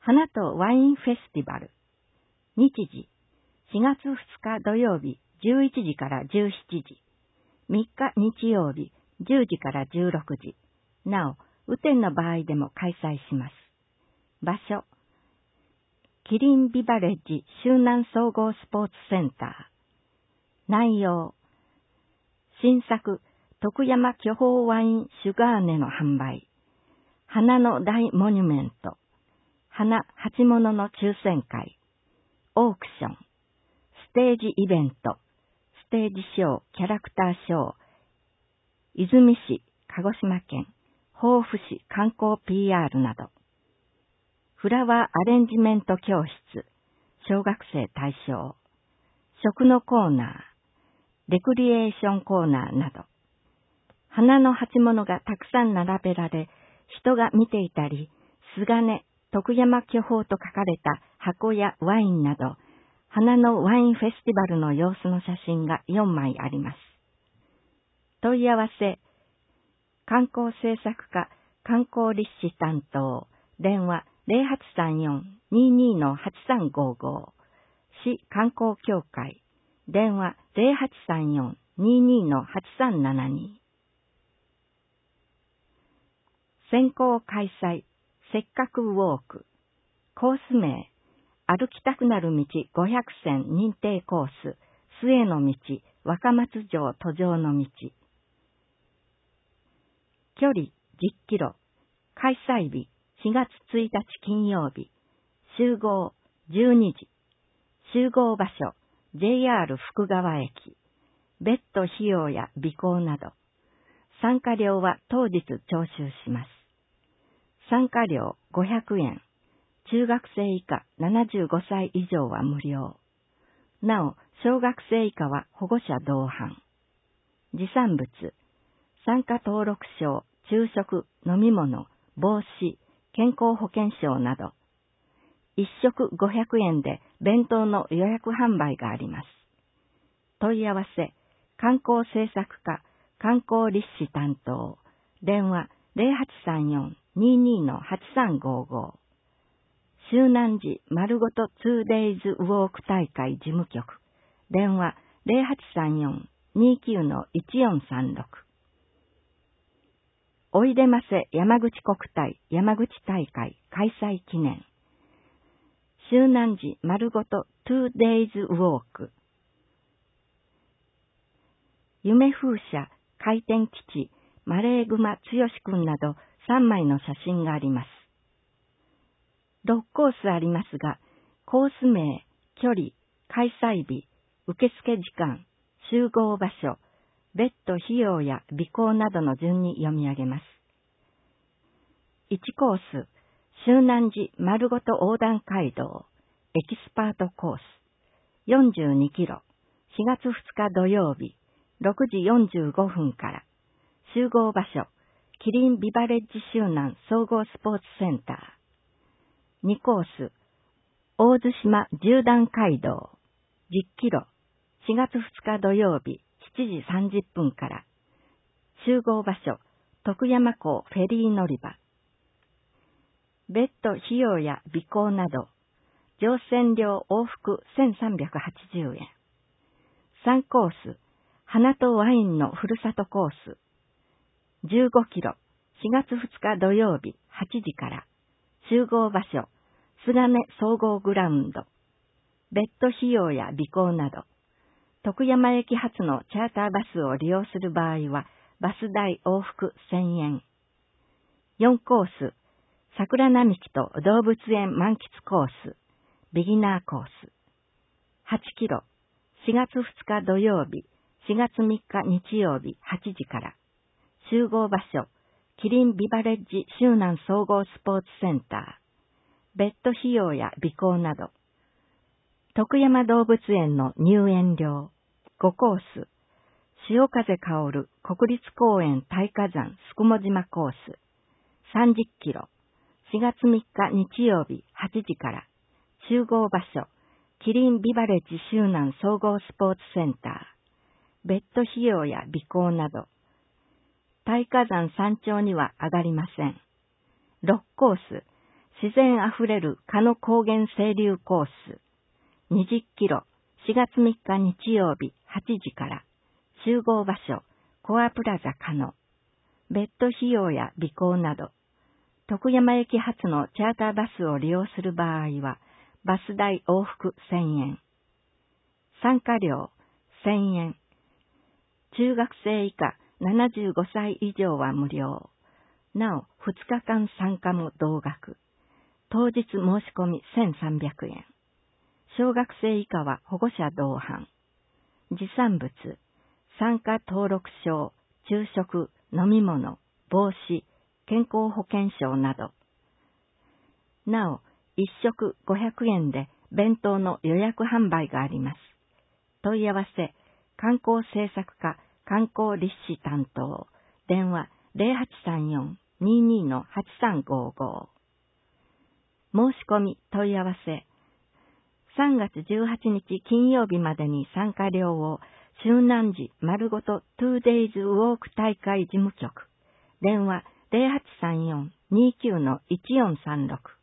花とワインフェスティバル。日時、4月2日土曜日11時から17時。3日日曜日10時から16時。なお、雨天の場合でも開催します。場所、キリンビバレッジ周南総合スポーツセンター。内容、新作、徳山巨峰ワインシュガーネの販売。花の大モニュメント。花鉢物の抽選会。オークション。ステージイベント。ステージショー、キャラクターショー。泉市、鹿児島県、防府市観光 PR など。フラワーアレンジメント教室。小学生対象。食のコーナー。レクリエーションコーナーなど。花の鉢物がたくさん並べられ、人が見ていたり、菅徳山巨峰と書かれた箱やワインなど、花のワインフェスティバルの様子の写真が4枚あります。問い合わせ、観光政策課観光立志担当、電話 0834-22-8355、市観光協会、電話 0834-22-8372。先行開催、せっかくウォーク。コース名、歩きたくなる道500選認定コース、末の道、若松城途上の道。距離10キロ。開催日、4月1日金曜日。集合、12時。集合場所、JR 福川駅。別途費用や備考など。参加料は当日徴収します。参加料500円。中学生以下75歳以上は無料。なお、小学生以下は保護者同伴。持参物、参加登録証、昼食、飲み物、帽子、健康保険証など。1食500円で弁当の予約販売があります。問い合わせ、観光政策課、観光立志担当、電話 0834-22-8355。周南寺丸ごと 2days ウォーク大会事務局、電話 0834-29-1436。おいでませ山口国体山口大会開催記念。周南寺丸ごと 2days ウォーク。夢風車、回転基地、マレーグマ剛くんなど3枚の写真があります。6コースありますが、コース名、距離、開催日、受付時間、集合場所、別途費用や備考などの順に読み上げます。1コース、周南寺丸ごと横断街道、エキスパートコース、42キロ、4月2日土曜日、6時45分から、集合場所、キリンビバレッジ周南総合スポーツセンター。2コース、大津島縦断街道、10キロ、4月2日土曜日、7時30分から、集合場所、徳山港フェリー乗り場。別途費用や備考など、乗船料往復1380円。3コース、花とワインのふるさとコース、15キロ、4月2日土曜日、8時から、集合場所、菅総合グラウンド。別途費用や備考など。徳山駅発のチャーターバスを利用する場合は、バス代往復1000円。4コース、桜並木と動物園満喫コース、ビギナーコース。8キロ、4月2日土曜日、4月3日日曜日、8時から。集合場所、キリンビバレッジ周南総合スポーツセンター。別途費用や備考など。徳山動物園の入園料。5コース。潮風香る国立公園大火山すくも島コース。30キロ。4月3日日曜日8時から。集合場所。キリンビバレッジ周南総合スポーツセンター。別途費用や備考など。大火山山頂には上がりません。6コース。 自然あふれる鹿野高原清流コース、20キロ、4月3日日曜日8時から、集合場所、コアプラザ鹿野、別途費用や備考など、徳山駅発のチャーターバスを利用する場合は、バス代往復1000円。参加料1000円。中学生以下75歳以上は無料。なお、2日間参加も同額。当日申し込み1300円。小学生以下は保護者同伴。持参物、参加登録証、昼食、飲み物、帽子、健康保険証など。なお、1食500円で弁当の予約販売があります。問い合わせ、観光政策課観光立志担当、電話 0834-22-8355。申し込み問い合わせ、3月18日金曜日までに参加料を周南寺丸ごと 2days ウォーク大会事務局、電話 0834-29-1436